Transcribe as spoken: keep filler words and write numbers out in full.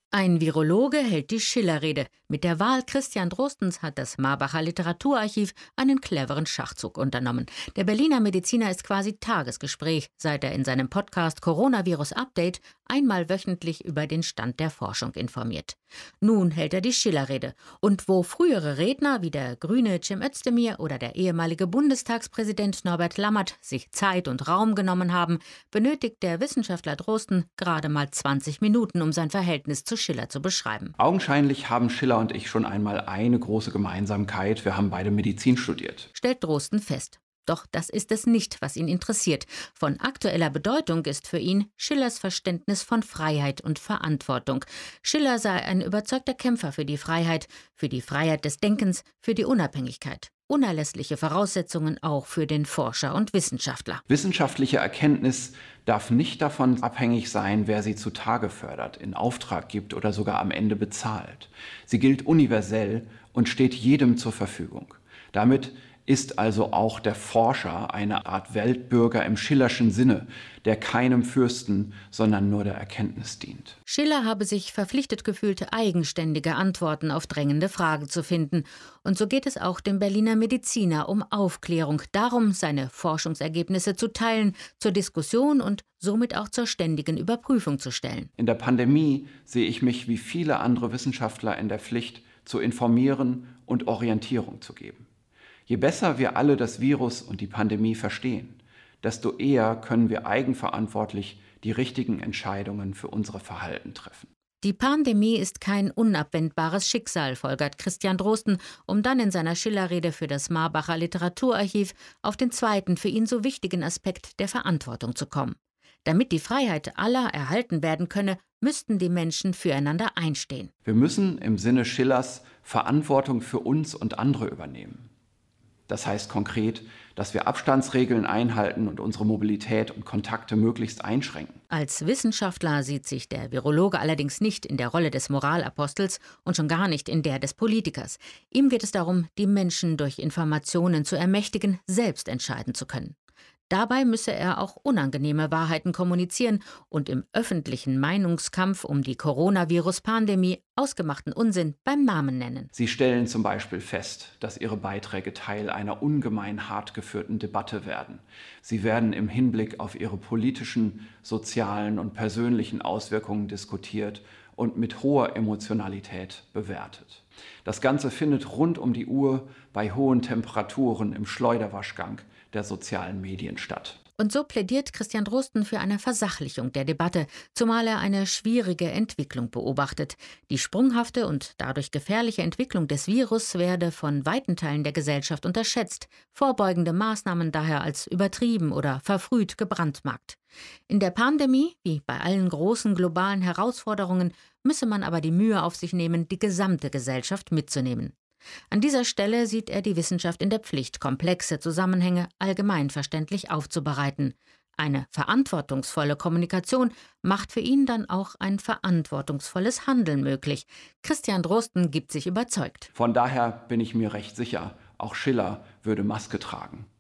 Ein Virologe hält die Schiller-Rede. Mit der Wahl Christian Drostens hat das Marbacher Literaturarchiv einen cleveren Schachzug unternommen. Der Berliner Mediziner ist quasi Tagesgespräch, seit er in seinem Podcast Coronavirus Update einmal wöchentlich über den Stand der Forschung informiert. Nun hält er die Schiller-Rede. Und wo frühere Redner wie der grüne Cem Özdemir oder der ehemalige Bundestagspräsident Norbert Lammert sich Zeit und Raum genommen haben, benötigt der Wissenschaftler Drosten gerade mal zwanzig Minuten, um sein Verhältnis zu Schiller zu beschreiben. Augenscheinlich haben Schiller und ich schon einmal eine große Gemeinsamkeit. Wir haben beide Medizin studiert, stellt Drosten fest. Doch das ist es nicht, was ihn interessiert. Von aktueller Bedeutung ist für ihn Schillers Verständnis von Freiheit und Verantwortung. Schiller sei ein überzeugter Kämpfer für die Freiheit, für die Freiheit des Denkens, für die Unabhängigkeit. Unerlässliche Voraussetzungen auch für den Forscher und Wissenschaftler. Wissenschaftliche Erkenntnis darf nicht davon abhängig sein, wer sie zutage fördert, in Auftrag gibt oder sogar am Ende bezahlt. Sie gilt universell und steht jedem zur Verfügung. Damit ist also auch der Forscher eine Art Weltbürger im Schillerschen Sinne, der keinem Fürsten, sondern nur der Erkenntnis dient. Schiller habe sich verpflichtet gefühlt, eigenständige Antworten auf drängende Fragen zu finden. Und so geht es auch dem Berliner Mediziner um Aufklärung, darum, seine Forschungsergebnisse zu teilen, zur Diskussion und somit auch zur ständigen Überprüfung zu stellen. In der Pandemie sehe ich mich wie viele andere Wissenschaftler in der Pflicht, zu informieren und Orientierung zu geben. Je besser wir alle das Virus und die Pandemie verstehen, desto eher können wir eigenverantwortlich die richtigen Entscheidungen für unser Verhalten treffen. Die Pandemie ist kein unabwendbares Schicksal, folgert Christian Drosten, um dann in seiner Schiller-Rede für das Marbacher Literaturarchiv auf den zweiten, für ihn so wichtigen Aspekt der Verantwortung zu kommen. Damit die Freiheit aller erhalten werden könne, müssten die Menschen füreinander einstehen. Wir müssen im Sinne Schillers Verantwortung für uns und andere übernehmen. Das heißt konkret, dass wir Abstandsregeln einhalten und unsere Mobilität und Kontakte möglichst einschränken. Als Wissenschaftler sieht sich der Virologe allerdings nicht in der Rolle des Moralapostels und schon gar nicht in der des Politikers. Ihm geht es darum, die Menschen durch Informationen zu ermächtigen, selbst entscheiden zu können. Dabei müsse er auch unangenehme Wahrheiten kommunizieren und im öffentlichen Meinungskampf um die Coronavirus-Pandemie ausgemachten Unsinn beim Namen nennen. Sie stellen zum Beispiel fest, dass Ihre Beiträge Teil einer ungemein hart geführten Debatte werden. Sie werden im Hinblick auf ihre politischen, sozialen und persönlichen Auswirkungen diskutiert und mit hoher Emotionalität bewertet. Das Ganze findet rund um die Uhr bei hohen Temperaturen im Schleuderwaschgang der sozialen Medien statt. Und so plädiert Christian Drosten für eine Versachlichung der Debatte, zumal er eine schwierige Entwicklung beobachtet. Die sprunghafte und dadurch gefährliche Entwicklung des Virus werde von weiten Teilen der Gesellschaft unterschätzt, vorbeugende Maßnahmen daher als übertrieben oder verfrüht gebrandmarkt. In der Pandemie, wie bei allen großen globalen Herausforderungen, müsse man aber die Mühe auf sich nehmen, die gesamte Gesellschaft mitzunehmen. An dieser Stelle sieht er die Wissenschaft in der Pflicht, komplexe Zusammenhänge allgemeinverständlich aufzubereiten. Eine verantwortungsvolle Kommunikation macht für ihn dann auch ein verantwortungsvolles Handeln möglich. Christian Drosten gibt sich überzeugt. Von daher bin ich mir recht sicher, auch Schiller würde Maske tragen.